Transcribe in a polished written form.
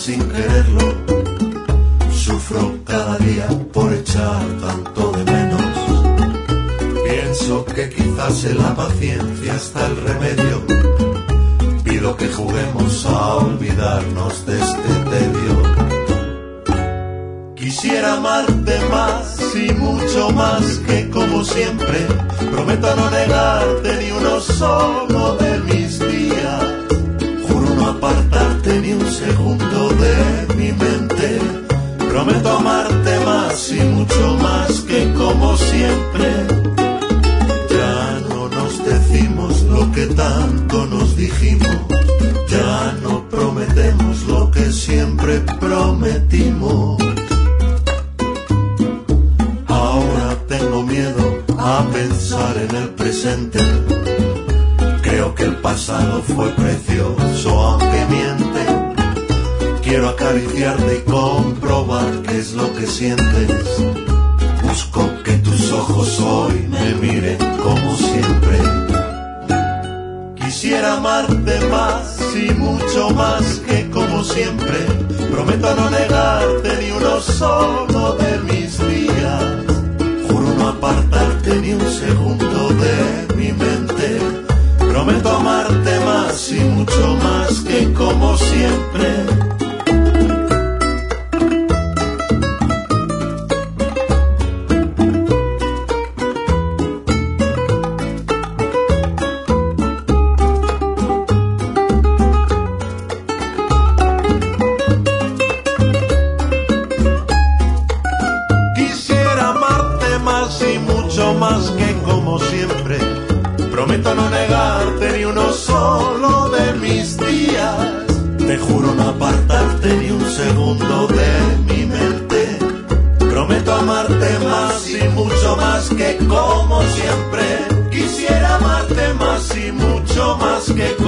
sin quererlo. Sufro cada día por echar tanto de menos. Pienso que quizás en la paciencia está el remedio. Pido que juguemos a olvidarnos de este tedio. Quisiera amarte más y mucho más que como siempre. Prometo no negarte ni uno solo de mis días. Juro no apartarte ni un segundo de mi mente. Prometo amarte más y mucho más que como siempre. Ya no nos decimos lo que tanto nos dijimos. Ya no prometemos lo que siempre prometimos. Ahora tengo miedo a pensar en el presente. Creo que el pasado fue precioso aunque miente. Quiero acariciarte y comprobar qué es lo que sientes. Busco que tus ojos hoy me miren como siempre. Quisiera amarte más y mucho más que como siempre. Prometo no negarte ni uno solo de mis días. Juro no apartarte ni un segundo de mi mente. Prometo amarte más y mucho más que como siempre. Más que como siempre. Prometo no negarte ni uno solo de mis días. Te juro no apartarte ni un segundo de mi mente. Prometo amarte más y mucho más que como siempre. Quisiera amarte más y mucho más que como